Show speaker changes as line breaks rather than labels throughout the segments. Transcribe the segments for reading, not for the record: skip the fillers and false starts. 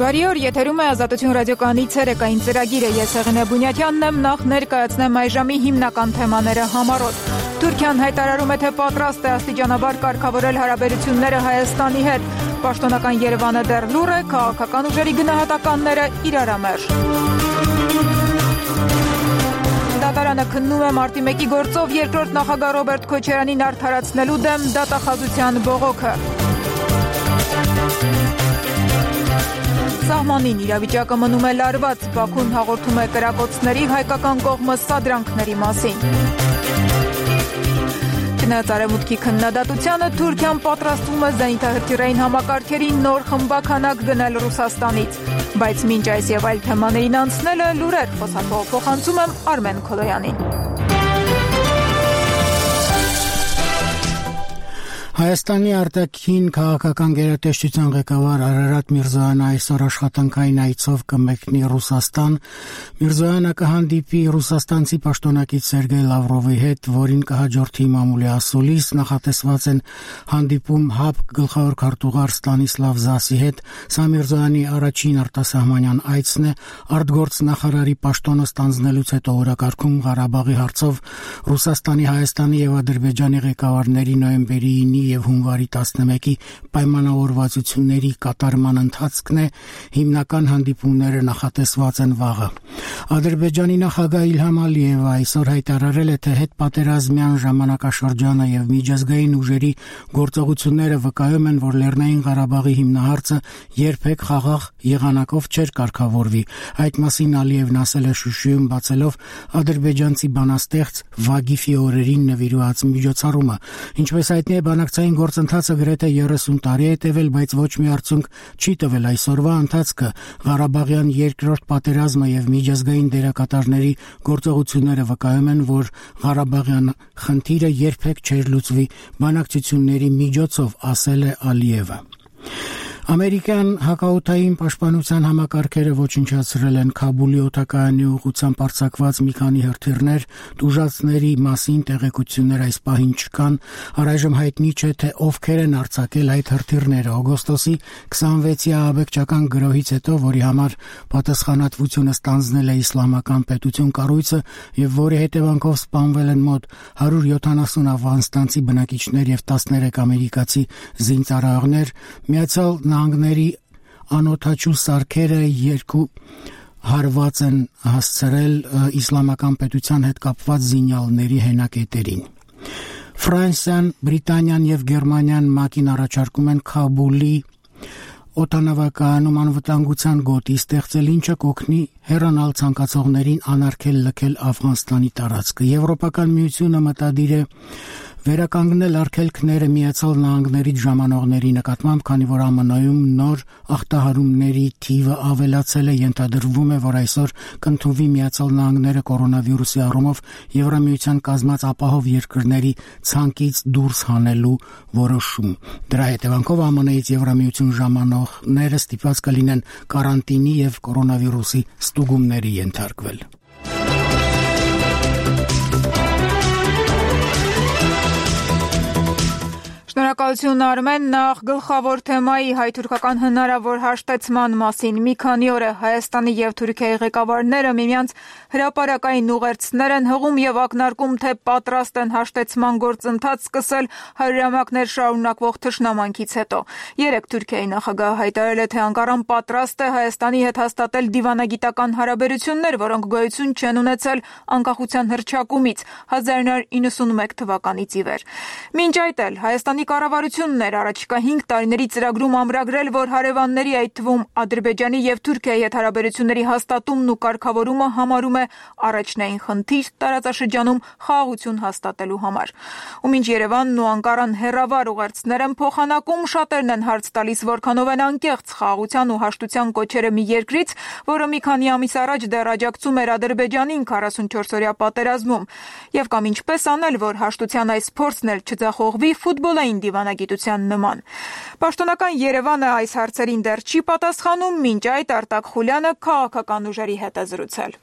Բարի օր, եթերում է Ազատություն ռադիոկայանի ցերեկային ծրագիրը։ Ես Հեղինե Բունյաթյանն եմ, նախ ներկայացնեմ այժմի հիմնական թեմաները համառոտ։ Թուրքիան հայտարարում է, թե պատրաստ է աստիճանաբար կարգավորել հարաբերությունները Հայաստանի հետ։ Պաշտոնական Երևանը դեռ լուռ է, քաղաքական ուժերի գնահատականները իրարամերժ։ Դատարանը քննում է մարտի 1-ի գործով երկրորդ նախագահ Ռոբերտ Քոչարյանին արդարացնելու դեմ դատախազության բողոքը։ Սահմանին իրավիճակը մնում է լարված, Բաքուն հաղորդում է կրակոցների, հայկական կողմը սադրանքների մասին։ Չնայած արևմուտքի քննադատությանը, Թուրքիան պատրաստվում է զենիթահրթիռային համակարգերի նոր խմբաքանակ գնել Ռուսաստանից։ Բայց մինչ այս եւ այլ թեմաներին անցնելը լուրեր փոխանցում եմ Արմեն Քոլոյանին։
Հայաստանի արտաքին քաղաքական գերատեսչության ղեկավար Արարատ Միրզոյանը այսօր աշխատանքային այցով կմեկնի Ռուսաստան։ Միրզոյանը կհանդիպի ռուսաստանցի պաշտոնակից Սերգեյ Լավրովի հետ, որին կհաջորդի մամուլի ասուլիս, նախատեսված են հանդիպում ՀԱՊԿ գլխավոր քարտուղար Ստանիսլավ Զասի հետ։ Սա Միրզոյանի առաջին արտասահմանյան այցն է։ Արտգործնախարարի պաշտոնը ստանձնելուց հետո օրակարգում Ղարաբաղի հարցով Ռուսաստանի, Հայաստանի եւ Ադրբեջանի ղեկավարների նոյեմբերի 9-ի եւ հունվարի 11-ի պայմանավորվածությունների կատարման ընթացքն է, հիմնական հանդիպումները նախատեսված են վաղը։ Ադրբեջանի նախագահ Իլհամ Ալիևը այսօր հայտարարել է, թե հետպատերազմյան ժամանակաշրջանը եւ միջազգային ուժերի գործողությունները վկայում են, որ Լեռնային Ղարաբաղի հիմնահարցը երբեք խաղաղ եղանակով չէր կարգավորվի։ Այդ մասին Ալիևն ասել է Շուշիում, բացելով ադրբեջանցի բանաստեղծ Վագիֆի օրերին նվիրված միջոցառումը։ Ինչպես հայտնի է, բանակցային գործընթացը գրեթե 30 տարի է տևել, բայց ոչ մի արդյունք չի տվել այսօրվա ընթացքը։ Ղարաբաղյան երկրորդ պատերազմը եւ միջազգային դերակատարների գործողությունները վկայում են, որ Ղարաբաղյան խնդիրը երբեք չէր լուծվի բանակցությունների միջոցով, ասել է Ալիևը։ Ամերիկյան հակաօդային պաշտպանության համակարգերը ոչնչացրել են Քաբուլի օդակայանի ուղղությամբ արձակված մի քանի հրթիռներ, տուժածների մասին տեղեկություններ այս պահին չկան։ Առայժմ հայտնի չէ, թե ովքեր են արձակել այդ հրթիռները։ Օգոստոսի 26-ի ահաբեկչական գրոհից հետո, որի համար պատասխանատվությունը ստանձնել է Իսլամական պետություն կառույցը եւ որի հետևանքով սպանվել են մոտ 170 աֆղանստանցի բնակիչներ եւ 13 ամերիկացի զինծառայողներ, Միացյալ Նահանգների անօդաչու սարքերը երկու հարված են հասցրել իսլամական պետության հետ կապված զինյալների հենակետերին։ Ֆրանսիան, Բրիտանիան եւ Գերմանիան ՄԱԿ-ին առաջարկում են Քաբուլի օդանավակայանում անվտանգության գոտի ստեղծել, ինչը կօգնի հեռանալ ցանկացողներին անարգել լքել Աֆղանստանի տարածքը։ Եվրոպական միությունը մտադիր է վերականգնել արգելքները Միացյալ Նահանգներից ժամանողների նկատմամբ, քանի որ ԱՄՆ-ում նոր ախտահարումների թիվը ավելացել է, ենթադրվում է, որ այսօր կընդունվի Միացյալ Նահանգները կորոնավիրուսի առումով Եվրամիության կազմած ապահով երկրների ցանկից դուրս հանելու որոշում։ Դրա հետևանքով ԱՄՆ-ից Եվրամիություն ժամանողները ստիպված կլինեն կարանտինի եւ կորոնավիրուսի ստուգումների ենթարկվել։
Շնորհակալություն Արմեն, նախ գլխավոր թեմայի հայ-թուրքական հնարավոր հաշտեցման մասին։ Մի քանի օր է Հայաստանի եւ Թուրքիայի ղեկավարները միմյանց հրապարակային ուղերձներ են հղում եւ ակնարկում, թե պատրաստ են հաշտեցման գործընթաց սկսել հարյուրամյակներ շարունակվող թշնամանքից հետո։ Երեկ Թուրքիայի նախագահը հայտարարել է, թե Անկարան պատրաստ է Հայաստանի հետ հաստատել դիվանագիտական հարաբերություններ, որոնք գոյություն չեն ունեցել անկախության հռչակումից 1991 թվականից ի վեր։ Մինչ այդ էլ Հայաստանի կառավարությունն էր առաջիկա 5 տարիների ծրագրում ամրագրել, որ հարևանների, այդ թվում Ադրբեջանի եւ Թուրքիայի հետ հարաբերությունների հաստատումն ու կարգավորումը համարում է առաջնային խնդիր տարածաշրջանում խաղաղություն հաստատելու համար։ Ու մինչ Երևանն ու Անկարան հերավար ուղերձներ են փոխանակում, շատերն են հարց տալիս, որքանով են անկեղծ խաղաղության ու հաշտության կոչերը մի երկրից, որը մի քանի ամիս առաջ դեռ աջակցում էր Ադրբեջանին 44-օրյա պատերազմում, եւ կամ ինչպես անել, որ հաշտության այս փորձն էլ չձախողվի ֆուտբոլային դիվանագիտության նման։ Պաշտոնական Երևանը այս հարցերին դեռ չի պատասխանում, մինչ այդ Արտակ Խուլյանը քաղաքական ուժերի հետ է զրուցել։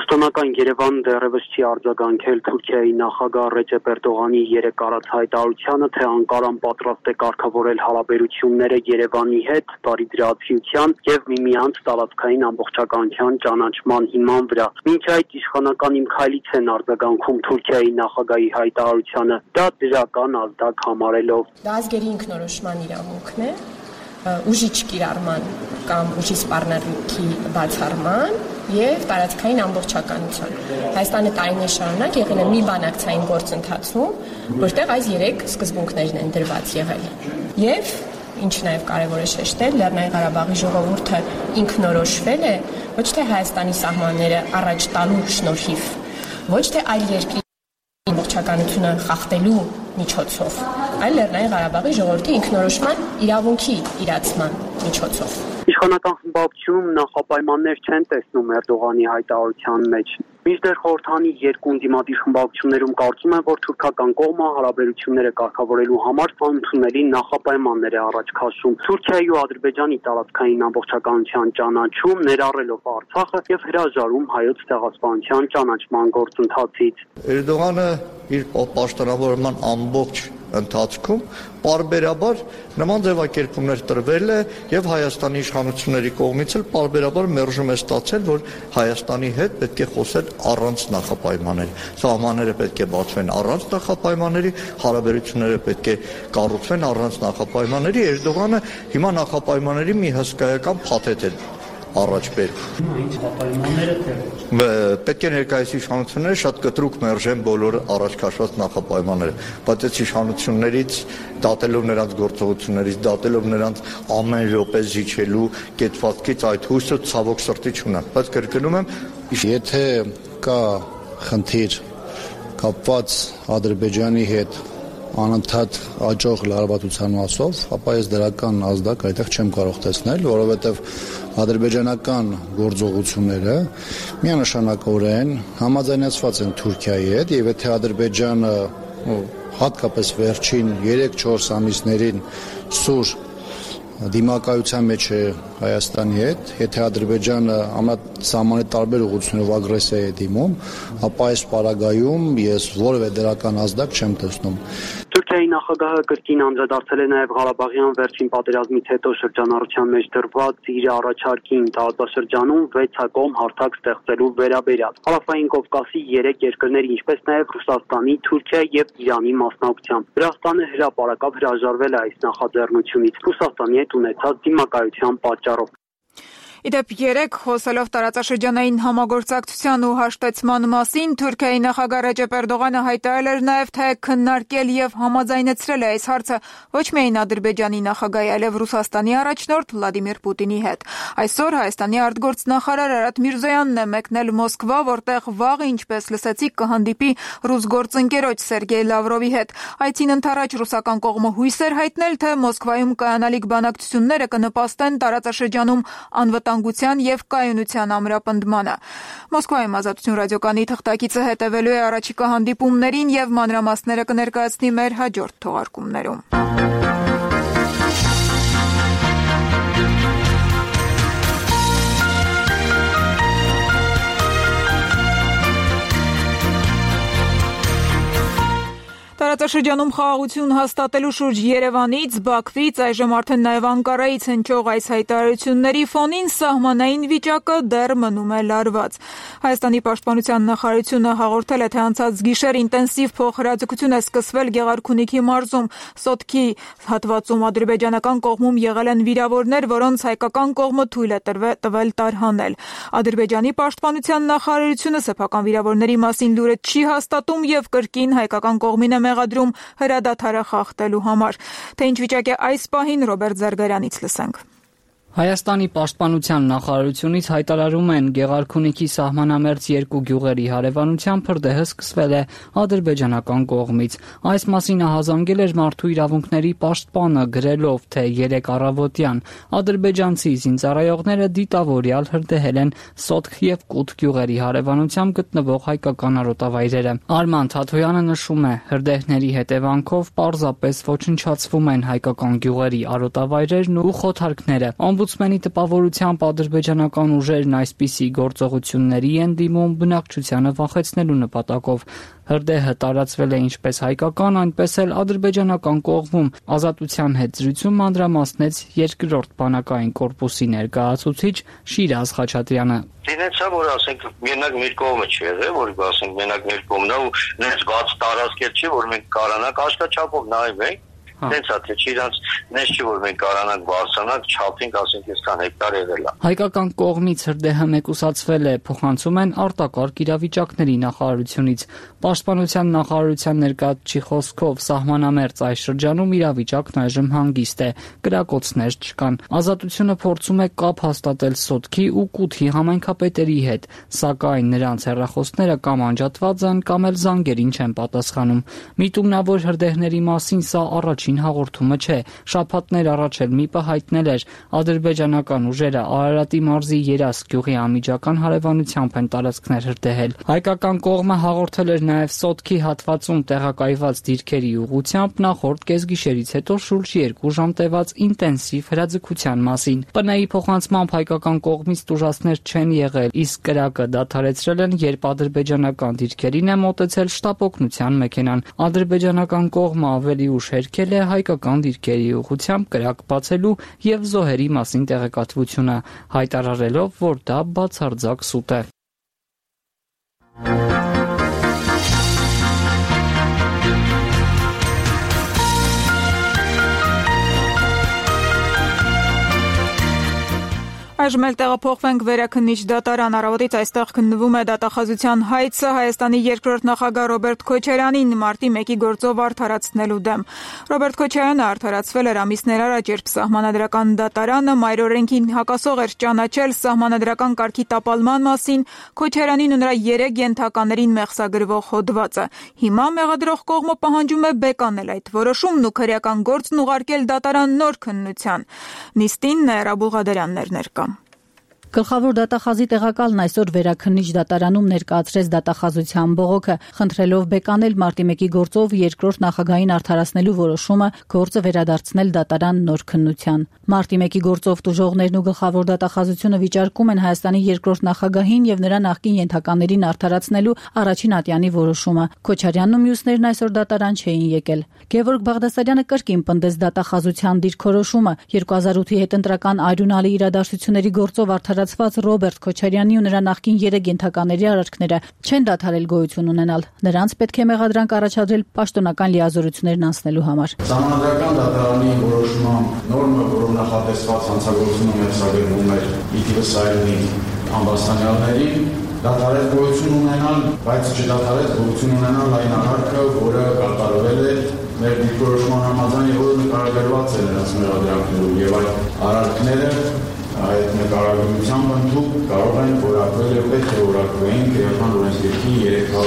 Պաշտոնական Երևան դեռևս չի արձագանքել Թուրքիայի նախագահ Ռեջեփ Էրդողանի երեկ արած հայտարարությանը, թե Անկարան պատրաստ է կարգավորել հարաբերությունները Երևանի հետ բարիդրացիության եւ միմյանց տարածքային ամբողջականության ճանաչման հիման վրա։ Մինչ այդ իշխանական Իմ քայլից են արձագանքում Թուրքիայի նախագահի հայտարարությանը, դա դրական ազդակ համարելով։
Դա ազգերի ինքնորոշման իրավունքն է, ուժի չկիրառման կամ ուժի սպառնալիքի բացառման եւ տարածքային ամբողջականության։ Հայաստանը տարիներ շարունակ եղել է մի բանակցային գործընթացում, որտեղ այս 3 սկզբունքներն են դրված եղել։ Եվ ինչ նաեւ կարեւոր է շեշտել, Լեռնային Ղարաբաղի ժողովուրդը ինքնորոշվել է ոչ թե Հայաստանի սահմանները առաջ տալու շնորհիվ, ոչ թե այլ երկրի ամբողջականությունը խախտելու միջոցով, այլ Լեռնային Ղարաբաղի ժողովրդի ինքնորոշման իրավունքի իրացման միջոցով։
Իշխանական խմբակցությունում նախապայմաններ չեն տեսնում Էրդողանի հայտարարության մեջ։ Մինչդեռ խորհրդանի երկու ընդդիմադիր խմբակցություններում կարծում են, որ թուրքական կողմը հարաբերությունները կարգավորելու համար ընդունելի նախապայմաններ է առաջ քաշում։ Թուրքիայի ու Ադրբեջանի տարածքային ամբողջականության ճանաչում, ներառելով Արցախը եւ հրաժարում հայոց ցեղասպանության ճանաչման գործընթացից։
Էրդողանը իր պաշտոնավորման ամբողջ ընթացքում պարբերաբար նման ձևակերպումներ տրվել է եւ Հայաստանի իշխանությունների կողմից էլ պարբերաբար մերժում է ստացել, որ Հայաստանի հետ պետք է խոսել առանց նախապայմանների։ Սահմանները պետք է բացվեն առանց նախապայմանների, հարաբերությունները պետք է կառուցվեն առանց նախապայմանների։ Էրդողանը հիմա նախապայմանների մի հսկայական փաթեթ է առաջ բերում։
Ինչ նախապայմանները
Պետք է ներկայիս իշխանությունները շատ կտրուկ մերժեն բոլոր առաջ քաշված նախապայմանները, բայց այս իշխանություններից դատելով նրանց գործողություններից, դատելով նրանց ամեն րոպե զիջելու կետվածքից այդ հույսը ցավոք սրտի չունեմ, բայց կրկնում եմ,
եթե կա խնդիր կապված Ադրբեջանի հետ անընդհատ աճող լարվածության մասով, ապա ես դրական ազդակ այդտեղ չեմ կարող տեսնել, որովհետև ադրբեջանական գործողությունները միանշանակորեն համաձայնեցված են Թուրքիայի հետ, եւ եթե Ադրբեջանը հատկապես վերջին 3-4 ամիսներին սուր դիմակայության մեջ է Հայաստանի հետ, եթե Ադրբեջանը համասահմանի տարբեր ուղղություններով ագրեսիա է դիմում, ապա այս պարագայում ես որևէ դրական ազդակ չեմ տեսնում։
Թուրքիայի նախագահը կրկին անդրադարձել է նաև Ղարաբաղյան վերջին պատերազմից հետո շրջանառության մեջ դրված իր առաջարկին տարածաշրջանում 6-ակողմ հարթակ ստեղծելու վերաբերյալ։ Հարավային Կովկասի 3 երկրների, ինչպես նաև Ռուսաստանի, Թուրքիայի եւ Իրանի մասնակցությամբ։ Վրաստանը հրապարակավ հրաժարվել է այս նախաձեռնությունից Ռուսաստանի հետ ունեցած դիմակայության պատճառով։
Իդեպ 3 խոսելով տարածաշրջանային համագործակցության ու հաշտեցման մասին, Թուրքիայի նախագահ Ռեջեփ Էրդողանը հայտարարել էր նաև, թե քննարկել եւ համաձայնեցրել է այս հարցը ոչ միայն Ադրբեջանի նախագահի, այլև Ռուսաստանի առաջնորդ Վլադիմիր Պուտինի հետ։ Այսօր Հայաստանի արտգործնախարար Արադ Միրզոյանն է մեկնել Մոսկվա, որտեղ վաղ, ինչպես լսեցիք, կհանդիպի ռուս գործընկերոջ Սերգեյ Լավրովի հետ։ Այցին ընթരാճ ռուսական կողմը հույս էր հայտնել, թե Մոսկվայում կայանալիք բանակցությունները կնպաստեն տարածաշրջանում անվտանգության եւ կայունության ամրապնդմանը։ Մոսկվայում Ազատություն ռադիոկայանի թղթակիցը հետևելու է առաջիկա հանդիպումներին եւ մանրամասները կներկայացնի մեր հաջորդ թողարկումներում։ Տարածաշրջանում խաղաղություն հաստատելու շուրջ Երևանից, Բաքվից, այժմ արդեն նաև Անկարայից հնչող այս հայտարարությունների ֆոնին սահմանային վիճակը դեռ մնում է լարված։ Հայաստանի պաշտպանության նախարարությունը հաղորդել է, թե անցած գիշեր ինտենսիվ փոխհրաձգություն է սկսվել Գեղարքունիքի մարզում։ Սոտքի հատվածում ադրբեջանական կողմում եղել են վիրավորներ, որոնց հայկական կողմը թույլ է տվել տարհանել։ Ադրբեջանի պաշտպանության նախարարությունը սեփական վիրավորների մասին լուրը չի հաստատում եւ կրկին հայկական կողմին է մեղադրում հրադադարը խախտելու համար։ Թե ինչ վիճակ է այս պահին, Ռոբերտ Զարգարյանից լսենք։
Հայաստանի պաշտպանության նախարարությունից հայտարարում են Գեղարքունիքի սահմանամերձ երկու գյուղերի հարևանությամբ հրդեհը սկսվել է ադրբեջանական կողմից։ Այս մասին ահազանգել էր մարդու իրավունքների պաշտպանը, գրելով, թե 3 առավոտյան ադրբեջանցի զինծառայողները դիտավորյալ հրդեհել են Սոտք եւ Կուտ գյուղերի հարևանությամբ գտնվող հայկական արոտավայրերը։ Արման Թաթոյանը նշում է, հրդեհների հետևանքով պարզապես ոչնչացվում են հայկական գյուղերի արոտավայրերն ու խոթարքները։ Օմբուդսմենի տպավորությամբ ադրբեջանական ուժերն այսպիսի գործողությունների են դիմում բնակչությանը վախեցնելու նպատակով։ Հրդեհը տարածվել է ինչպես հայկական, այնպես էլ ադրբեջանական կողմում։ Ազատության հետ զրույցում մանրամասնեց երկրորդ բանակային կորպուսի ներկայացուցիչ Շիրազ Խաչատրյանը։
Դինեցա, որ ասենք մենակ մեր կողմը չի եղել, որ ասենք մենակ մեր կողմն է ու նենց բաց տարածքեր չի, որ մենք կարանանք աշխաչափով նայենք։ Դենց է, չի իրանց նես չի, որ մենք կարանանք բարձրանանք, չափենք, ասենք այսքան հեկտար եղել է։
Հայկական կողմից հրդեհը մեկուսացվել է, փոխանցում են արտակարգ իրավիճակների նախարարությունից։ Պաշտպանության նախարարության ներկայացուցիչի խոսքով սահմանամերձ այս շրջանում իրավիճակն այժմ հանգիստ է, կրակոցներ չկան։ Ազատությունը փորձում է կապ հաստատել Սոտքի ու Կութի համայնքապետերի հետ, սակայն նրանց հեռախոսները կամ անջատված են, կամ էլ զանգերին չեն պատասխանում։ Միտումնավոր հրդեհների մասին սա առաջին հաղորդումը չէ։ Շաբաթներ առաջ էլ ՄԻՊ-ը հայտնել էր, ադրբեջանական ուժերը Արարատի մարզի Երաս գյուղի անմիջական հարևանությամբ են տարածքներ հրդեհել։ Հայկական կողմը հաղորդել էր նաև Սոտքի հատվածում տեղակայված դիրքերի ուղղությամբ նախորդ կեսգիշերից հետո շուրջ 2 ժամ տևած ինտենսիվ հրաձգության մասին։ ՊՆ-ի փոխանցմամբ հայկական կողմից տուժածներ չեն եղել, իսկ կրակը դադարեցրել են, երբ ադրբեջանական դիրքերին է մոտեցել շտապ օգնության մեքենան։ Ադրբեջանական կողմը ավելի ուշ հերքել է հայկական դիրքերի ուղղությամբ կրակ բացելու եւ զոհերի մասին տեղեկատվությունը, հայտարարելով, որ դա բացարձակ սուտ է։
Այժմ էլ տեղափոխվենք Վերաքննիչ դատարան։ Առավոտից այստեղ քննվում է դատախազության հայցը Հայաստանի երկրորդ նախագահ Ռոբերտ Քոչարյանին մարտի 1-ի գործով արդարացնելու դեմ։ Ռոբերտ Քոչարյանը արդարացվել էր ամիսներ առաջ, երբ Սահմանադրական դատարանը մայրօրենքին հակասող էր ճանաչել Սահմանադրական կարգի տապալման մասին Քոչարյանին ու նրա 3 ենթականերին մեղսագրվող հոդվածը։ Հիմա մեղադրող կողմը պահանջում է բեկանել այդ որոշումն ու քրեական գործն ուղարկել դատարան նոր քննության։ Նիստին Նաիրա Բուղադարյանն էր ներկա։
Գլխավոր դատախազի տեղակալն այսօր Վերաքննիչ դատարանում ներկայացրեց դատախազության բողոքը, խնդրելով բեկանել մարտի 1-ի գործով երկրորդ նախագահին արդարացնելու որոշումը, գործը վերադարձնել դատարան նոր քննության։ Մարտի 1-ի գործով տուժողներն ու գլխավոր դատախազությունը վիճարկում են Հայաստանի երկրորդ նախագահին եւ նրա նախկին ենթականերին արդարացնելու առաջին ատյանի որոշումը։ Քոչարյանն ու մյուսներն այսօր դատարան չէին եկել։ Գևորգ Բաղդասարյանը կրկին պնդեց դատախազության դիրքորոշումը 2008-ի հետընտրական այրունալի իրադարձությունների գործով արդարացված Ռոբերտ Քոչարյանի ու նրա նախկին 3 ենթակաների արարքները չեն դադարել գոյություն ունենալ։ Նրանց պետք է մեղադրանք առաջադրել պաշտոնական լիազորություններն անցնելու համար։
Սահմանադրական դատարանի որոշմամբ նորմը, որով նախատեսված հանցագործությունը մեղսագրվում էր իդիվս այրունի ամբաստանյալներին, դադարեց գոյություն ունենալ, բայց չդադարեց գոյություն ունենալ այն արարքը, որը կատարվել է մեր դիրքորոշման համաձայն եւ որը նկարագրված է նրանց մեղադրանքներում եւ այդ արարքները այդ նկարագրությամբ ընդհանուր կարող են որակվել եւ պետք է որակվեն քրեական օրենսգրքի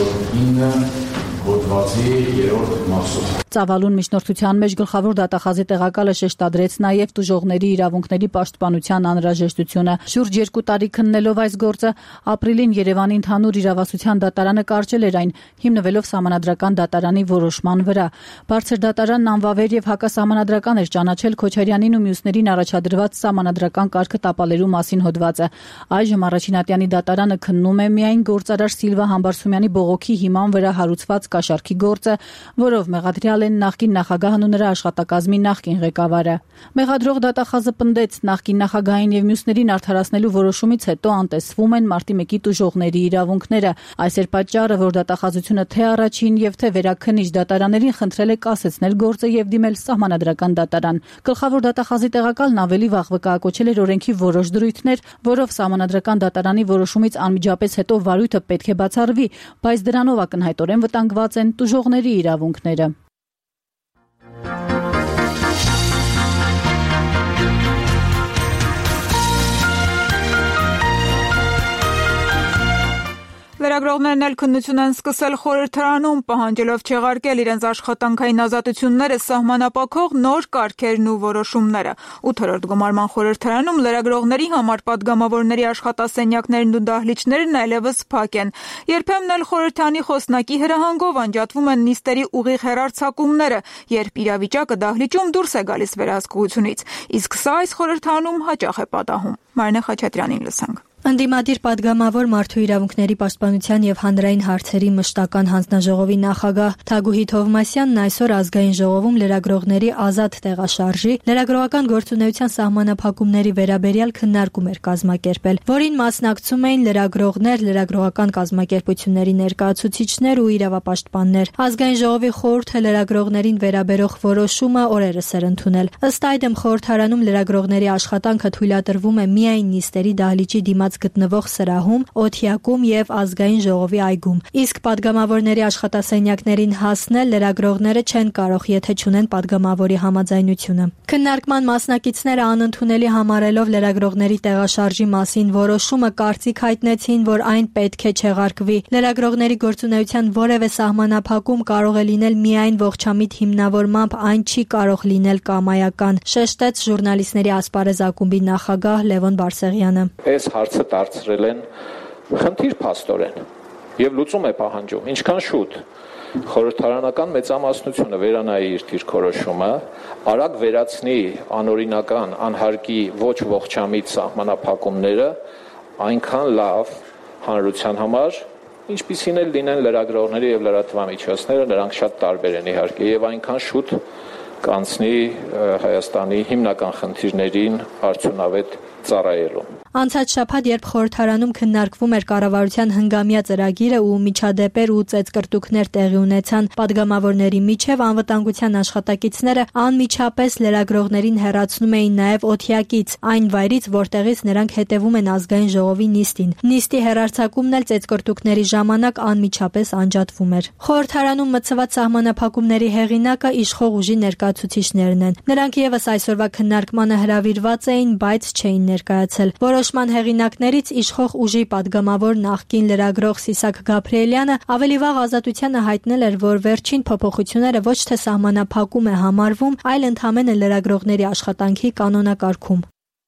309 հոդվածի 3-րդ մասով։
Ծավալուն միջնորդության մեջ գլխավոր դատախազի տեղակալը շեշտադրեց նաև տուժողների իրավունքների պաշտպանության անհրաժեշտությունը։ Շուրջ 2 տարի քննելով այս գործը, ապրիլին Երևանի ընդհանուր իրավասության դատարանը կարճել էր այն, հիմնվելով Սահմանադրական դատարանի որոշման վրա։ Բարձր դատարանն անվավեր եւ հակասահմանադրական էր ճանաչել Քոչարյանին ու մյուսներին առաջադրված Սահմանադրական կարգը տապալելու մասին հոդվածը։ Այժմ առաջին ատյանի դատարանը քննում է միայն գործարար Սիլվա Համբարձումյանի բողոքի հիման վրա հարուցված կաշառքի գործը, որով մեղադրյալ են նախկին նախագահն ու նրա աշխատակազմի նախկին ղեկավարը։ Մեղադրող դատախազը պնդեց նախկին նախագահին եւ մյուսներին արդարացնելու որոշումից հետո անտեսվում են մարտի 1-ի տուժողների իրավունքները։ Այս էր պատճառը, որ դատախազությունը թե առաջին եւ թե վերաքննիչ դատարաններին խնդրել է կասեցնել գործը եւ դիմել Սահմանադրական դատարան։ Գլխավոր դատախազի տեղակալն ավելի վաղ վկայակոչել էր օրենքի որոշ դրույթներ, որով Սահմանադրական դատարանի որոշումից անմիջապես հետո վարույթը պետք է բացառվի, բայց դրանով ակնհայտորեն վտանգված են տուժողների իրավունքները։
Լրագրողներն էլ քննություն են սկսել խորհրդարանում, պահանջելով չեղարկել իրենց աշխատանքային ազատությունները սահմանափակող նոր կարգերն ու որոշումները։ 8-րդ գումարման խորհրդարանում լրագրողների համար պատգամավորների աշխատասենյակներն ու դահլիճներն այլևս փակ են։ Երբեմն էլ խորհրդարանի խոսնակի հրահանգով անջատվում են նիստերի ուղիղ հեռարձակումները, երբ իրավիճակը դահլիճում դուրս է գալիս վերահսկողությունից։ Իսկ սա այս խորհրդարանում հաճախ է պատահում։ Մարինե Խաչատրյանին լսենք։
Ընդդիմադիր պատգամավոր Մարդու իրավունքների պաշտպանության եւ հանրային հարցերի մշտական հանձնաժողովի նախագահ Թագուհիթ Հովմասյանն այսօր ազգային ժողովում լրագրողների ազատ տեղաշարժի, լրագրողական գործունեության սահմանափակումների վերաբերյալ քննարկում էր կազմակերպել, որին մասնակցում էին լրագրողներ, լրագրողական կազմակերպությունների ներկայացուցիչներ ու իրավապաշտպաններ։ Ազգային ժողովի խորհուրդը լրագրողներին վերաբերող որոշումը օրերս էր ընդունել։ Ըստ այդմ խորհրդարանում լրագրողների աշխատանքը թույլատրվում է միայն նիստերի դահլիճի դիմաց գտնվող սրահում, օթյակում եւ ազգային ժողովի այգում։ Իսկ պատգամավորների աշխատասենյակներին հասնել լրագրողները չեն կարող, եթե չունեն պատգամավորի համաձայնությունը։ Քննարկման մասնակիցները անընդունելի համարելով լրագրողների տեղաշարժի մասին որոշումը կարծիք հայտնեցին, որ այն պետք է չեղարկվի։ Լրագրողների գործունեության որևէ սահմանափակում կարող է լինել միայն ողջամիտ հիմնավորմամբ, այն չի կարող լինել կամայական, շեշտեց ժուրնալիստների ասպարեզ ակումբի նախագահ Լևոն Բարսեղյանը։
Այս հարցը դարձրել են խնդիր փաստորեն եւ լուծում է պահանջում ինչքան շուտ խորհրդարանական մեծամասնությունը վերանայի իր դիրքորոշումը, արագ վերացնի անօրինական, անհարկի ոչ ողջամիտ սահմանափակումները, այնքան լավ հանրության համար, ինչպիսին էլ լինեն լրագրողների եւ լրատվամիջոցները, նրանք շատ տարբեր են իհարկե եւ այնքան շուտ կանցնի Հայաստանի հիմնական խնդիրներին արդյունավետ ծառայելու։
Անցած շաբաթ, երբ խորհրդարանում քննարկվում էր կառավարության հնգամյա ծրագիրը ու միջադեպեր ու ծեծկրտուքներ տեղի ունեցան պատգամավորների միջև, անվտանգության աշխատակիցները անմիջապես լրագրողներին հեռացնում էին նաև օթյակից, այն վայրից, որտեղից նրանք հետևում են ազգային ժողովի նիստին։ Նիստի հեռարձակումն էլ ծեծկրտուքների ժամանակ անմիջապես անջատվում էր։ Խորհրդարանում մտցված սահմանափակումների հեղինակը իշխող ուժի ներկայացուցիչներն են։ Նրանք եւս այսօրվա քննարկմանը հրավիրված էին, բայց չէին ներկայացել։ Որոշման հեղինակներից իշխող ուժի պատգամավոր նախկին լրագրող Սիսակ Գաբրիելյանը ավելի վաղ Ազատությանը հայտնել էր, որ վերջին փոփոխությունները ոչ թե սահմանափակում է համարվում, այլ ընդհանրապես լրագրողների աշխատանքի կանոնակարգում։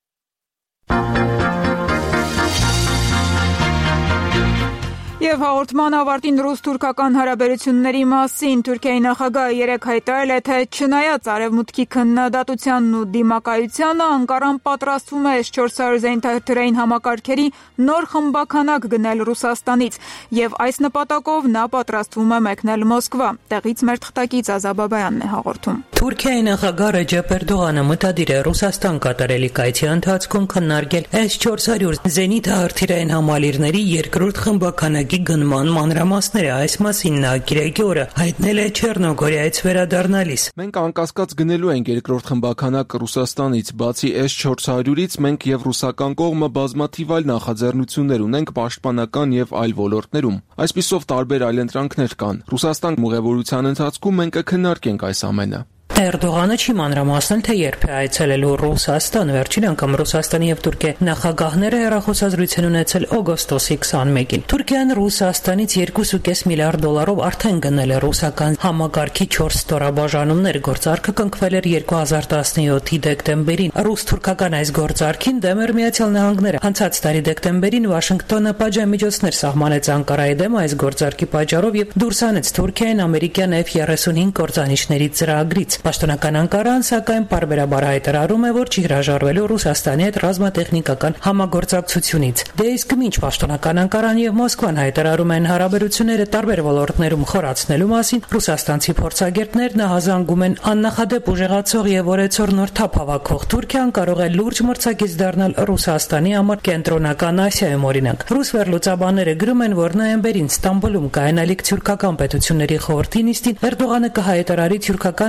Եվ հաղորդման ավարտին ռուս-թուրքական հարաբերությունների մասին Թուրքիայի նախագահը երեկ հայտարարել է, թե չնայած արևմուտքի քննադատությանն ու դիմակայությանը, Անկարան պատրաստվում է S-400 զենիթային համակարգերի նոր խմբականակ գնել Ռուսաստանից, եւ այս նպատակով նա պատրաստվում է մեկնել Մոսկվա։ Տեղից մեր թղթակից Ազաբաբայանն է հաղորդում։
Թուրքիայի նախագահ Ռեջեփ Էրդողանը մտադիր է Ռուսաստան կատարելի կայքի ընթացքում քննարկել S-400 զենիթահրթիռային համալիրների երկրորդ խմբականակի գնման մանրամասները։ Այս մասին նա գիրակի օրը հայտնել է Չեռնոգորիայից վերադառնալիս։
Մենք անկասկած գնելու ենք երկրորդ խմբականակը Ռուսաստանից, բացի S-400-ից մենք եւ ռուսական կողմը բազմաթիվ այլ նախաձեռնություններ ունենք պաշտպանական եւ այլ ոլորտներում։ Այսպիսով տարբեր այլընտրանքներ կան։ Ռուսաստան ուղևորության ընթացքում մենք կքննարկենք այս ամենը։
Էրդողանը չի մանրամասնել, թե երբ է այցելելու Ռուսաստան։ Վերջին անգամ Ռուսաստանի եւ Թուրքիա նախագահները հեռախոսազրույց են ունեցել օգոստոսի 21-ին։ Թուրքիան Ռուսաստանից $2.5 միլիարդ արդեն գնել է ռուսական համակարգի 4 ստորաբաժանումներ։ Գործարքը կնքվել էր 2017-ի դեկտեմբերին։ Ռուս-թուրքական այս գործարքին դեմ էր Միացյալ Նահանգները։ Անցած տարի դեկտեմբերին Վաշինգտոնը պատժամիջոցներ սահմանեց Անկարայի դեմ այս գործարքի պատճառով եւ դուրս հանեց Թուրքիային ամերիկյան F-35 կործանիչների ծրագրից։ Պաշտոնական Անկարան սակայն պարբերաբար հայտարարում է, որ չի հրաժարվելու Ռուսաստանի հետ ռազմատեխնիկական համագործակցությունից։ Դե իսկ մինչ պաշտոնական Անկարան եւ Մոսկվան հայտարարում են հարաբերությունները տարբեր ոլորտներում խորացնելու մասին, ռուսաստանցի փորձագետներն ահազանգում են աննախադեպ ուժեղացող եւ օրեցօր նոր թափ հավաքող Թուրքիան կարող է լուրջ մրցակից դառնալ Ռուսաստանի համար Կենտրոնական Ասիայում օրինակ։ Ռուս վերլուծաբանները գրում են, որ նոյեմբերին Ստամբուլում կայանալիք թուրքական պետությունների խորհրդի նիստին Էրդողանը կհայտարարի թուրքական միության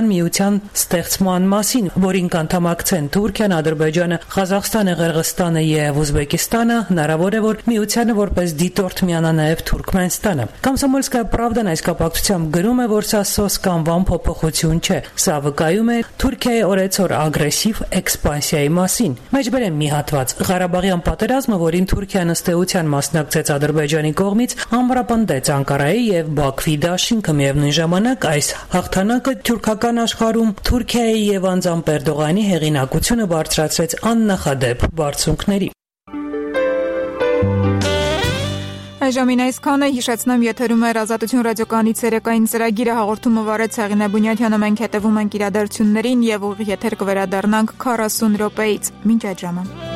միության ստեղծման մասին, որին կանդամակցեն Թուրքիան, Ադրբեջանը, Ղազախստանը, Ղրղստանը եւ Ուզբեկիստանը, հնարավոր է, որ միությանը որպես դիտորդ միանա նաեւ Թուրքմենստանը։ Կոմսոմոլսկայա պրավդան այս կապակցությամբ գրում է, որ սա սոսկ անվան փոփոխություն չէ։ Սա վկայում է Թուրքիայի օրեցօր ագրեսիվ էքսպանսիայի մասին։ Մեջբերեմ մի հատված. Ղարաբաղյան պատերազմը, որին Թուրքիան ըստ էության մասնակցեց Ադրբեջանի կողմից, ամրապնդեց Անկարայի եւ Բաքվի դաշինքը։ Միևնույն ժամանակ այս հաղթանակը թուրքական աշխարհում Թուրքիայի եւ անձամբ Էրդողանի հեղինակությունը բարձրացրեց աննախադեպ բարձունքների։
Այժմին այսքանը, հիշեցնեմ, եթերում է Ազատություն ռադիոկայանի ցերեկային ծրագիրը, հաղորդումը վարեց Հեղինե Բունյաթյանը, մենք հետևում ենք իրադարձություններին եւ ուղիղ եթեր կվերադառնանք 40 րոպեից։ Մինչ այդ ժամը։